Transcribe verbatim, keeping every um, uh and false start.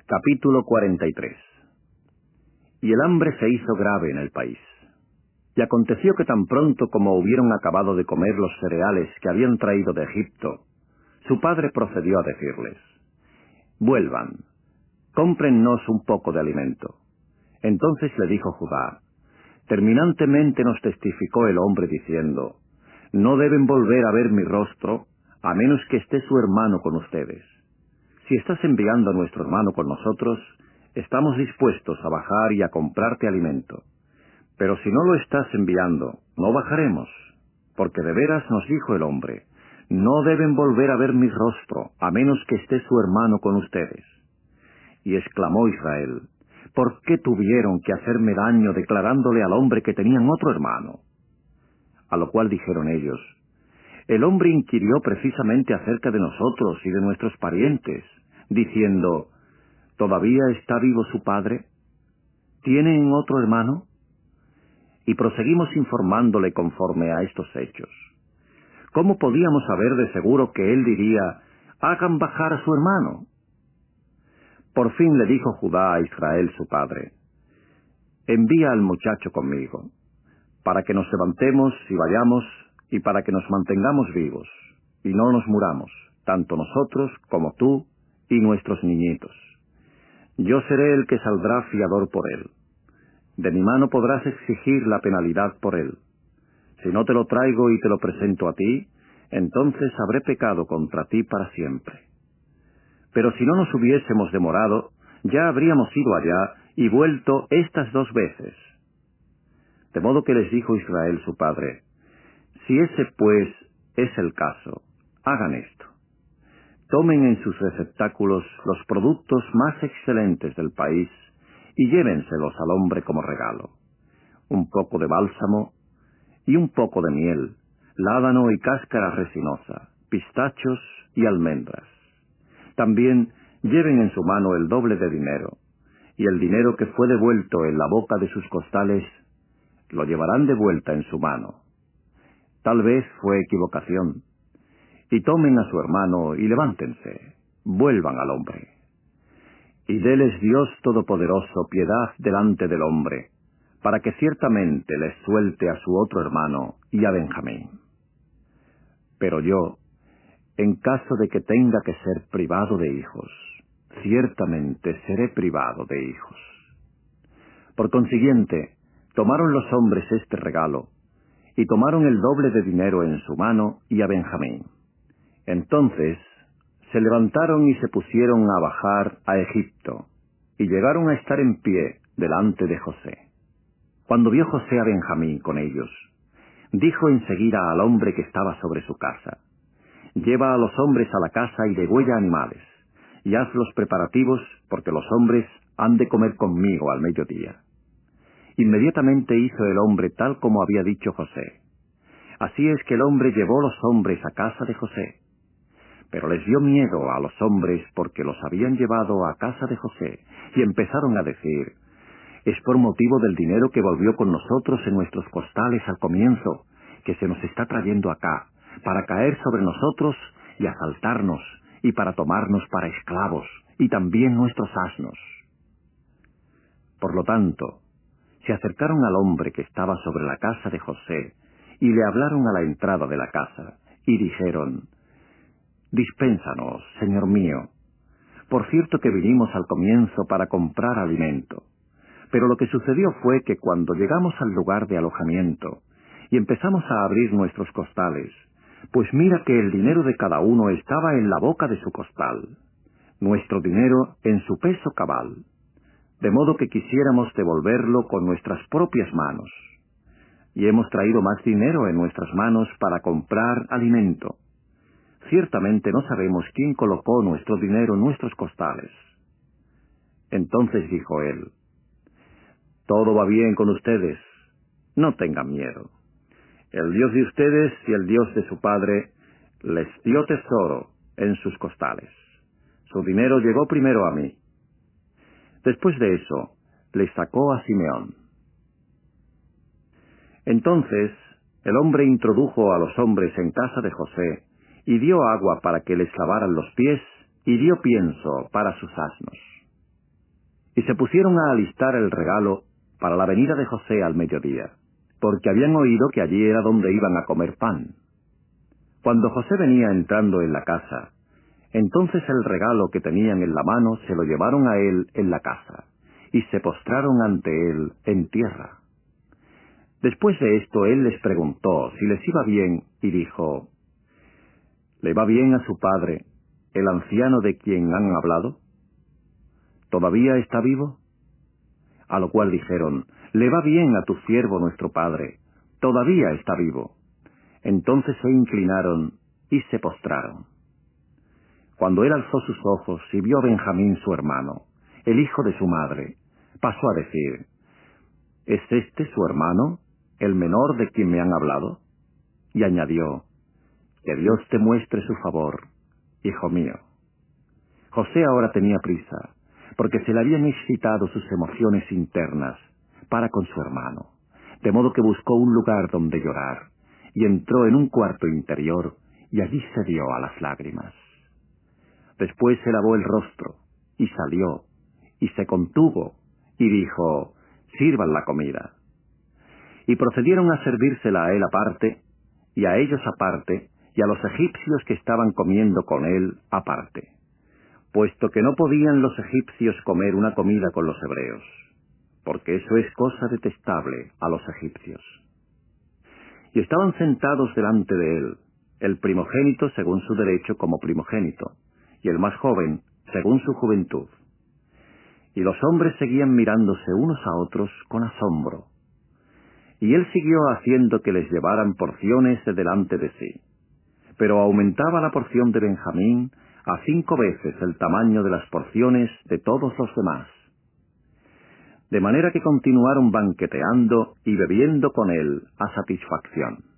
Capítulo cuarenta y tres. Y el hambre se hizo grave en el país. Y aconteció que tan pronto como hubieron acabado de comer los cereales que habían traído de Egipto, su padre procedió a decirles: «Vuelvan, cómprennos un poco de alimento». Entonces le dijo Judá: «Terminantemente nos testificó el hombre diciendo: No deben volver a ver mi rostro, a menos que esté su hermano con ustedes. Si estás enviando a nuestro hermano con nosotros, estamos dispuestos a bajar y a comprarte alimento. Pero si no lo estás enviando, no bajaremos, porque de veras nos dijo el hombre: No deben volver a ver mi rostro, a menos que esté su hermano con ustedes». Y exclamó Israel: «¿Por qué tuvieron que hacerme daño declarándole al hombre que tenían otro hermano?» A lo cual dijeron ellos: «El hombre inquirió precisamente acerca de nosotros y de nuestros parientes, diciendo: ¿Todavía está vivo su padre? ¿Tienen otro hermano?» Y proseguimos informándole conforme a estos hechos. ¿Cómo podíamos saber de seguro que él diría: «Hagan bajar a su hermano»? Por fin le dijo Judá a Israel su padre: «Envía al muchacho conmigo, para que nos levantemos y vayamos, y para que nos mantengamos vivos, y no nos muramos, tanto nosotros como tú y nuestros niñitos. Yo seré el que saldrá fiador por él. De mi mano podrás exigir la penalidad por él. Si no te lo traigo y te lo presento a ti, entonces habré pecado contra ti para siempre. Pero si no nos hubiésemos demorado, ya habríamos ido allá y vuelto estas dos veces». De modo que les dijo Israel su padre: «Si ese pues es el caso, hagan esto. Tomen en sus receptáculos los productos más excelentes del país y llévenselos al hombre como regalo: un poco de bálsamo y un poco de miel, ládano y cáscara resinosa, pistachos y almendras. También lleven en su mano el doble de dinero, y el dinero que fue devuelto en la boca de sus costales lo llevarán de vuelta en su mano. Tal vez fue equivocación. Y tomen a su hermano y levántense, vuelvan al hombre. Y déles Dios Todopoderoso piedad delante del hombre, para que ciertamente les suelte a su otro hermano y a Benjamín. Pero yo, en caso de que tenga que ser privado de hijos, ciertamente seré privado de hijos». Por consiguiente, tomaron los hombres este regalo, y tomaron el doble de dinero en su mano y a Benjamín. Entonces se levantaron y se pusieron a bajar a Egipto, y llegaron a estar en pie delante de José. Cuando vio José a Benjamín con ellos, dijo enseguida al hombre que estaba sobre su casa: «Lleva a los hombres a la casa y degüella animales, y haz los preparativos, porque los hombres han de comer conmigo al mediodía». Inmediatamente hizo el hombre tal como había dicho José. Así es que el hombre llevó los hombres a casa de José. Pero les dio miedo a los hombres porque los habían llevado a casa de José, y empezaron a decir: «Es por motivo del dinero que volvió con nosotros en nuestros costales al comienzo, que se nos está trayendo acá, para caer sobre nosotros y asaltarnos, y para tomarnos para esclavos, y también nuestros asnos». Por lo tanto, se acercaron al hombre que estaba sobre la casa de José, y le hablaron a la entrada de la casa, y dijeron: «Dispénsanos, señor mío. Por cierto que vinimos al comienzo para comprar alimento. Pero lo que sucedió fue que cuando llegamos al lugar de alojamiento, y empezamos a abrir nuestros costales, pues mira que el dinero de cada uno estaba en la boca de su costal, nuestro dinero en su peso cabal, de modo que quisiéramos devolverlo con nuestras propias manos. Y hemos traído más dinero en nuestras manos para comprar alimento. Ciertamente no sabemos quién colocó nuestro dinero en nuestros costales». Entonces dijo él: «Todo va bien con ustedes, no tengan miedo. El Dios de ustedes y el Dios de su padre les dio tesoro en sus costales. Su dinero llegó primero a mí». Después de eso, les sacó a Simeón. Entonces el hombre introdujo a los hombres en casa de José, y dio agua para que les lavaran los pies, y dio pienso para sus asnos. y se pusieron a alistar el regalo para la venida de José al mediodía, porque habían oído que allí era donde iban a comer pan. Cuando José venía entrando en la casa, entonces el regalo que tenían en la mano se lo llevaron a él en la casa, y se postraron ante él en tierra. Después de esto él les preguntó si les iba bien, y dijo: ¿Le va bien a su padre, el anciano de quien han hablado? ¿Todavía está vivo? A lo cual dijeron: Le va bien a tu siervo nuestro padre, todavía está vivo. Entonces se inclinaron y se postraron. Cuando él alzó sus ojos y vio a Benjamín su hermano, el hijo de su madre, pasó a decir: ¿Es este su hermano, el menor de quien me han hablado? Y añadió: Que Dios te muestre su favor, hijo mío. José ahora tenía prisa, porque se le habían excitado sus emociones internas para con su hermano, de modo que buscó un lugar donde llorar, y entró en un cuarto interior, y allí se dio a las lágrimas. Después se lavó el rostro, y salió, y se contuvo, y dijo: Sirvan la comida. Y procedieron a servírsela a él aparte, y a ellos aparte, y a los egipcios que estaban comiendo con él aparte, puesto que no podían los egipcios comer una comida con los hebreos, porque eso es cosa detestable a los egipcios. Y estaban sentados delante de él, el primogénito según su derecho como primogénito, y el más joven según su juventud. Y los hombres seguían mirándose unos a otros con asombro. Y él siguió haciendo que les llevaran porciones de delante de sí. Pero aumentaba la porción de Benjamín a cinco veces el tamaño de las porciones de todos los demás. De manera que continuaron banqueteando y bebiendo con él a satisfacción.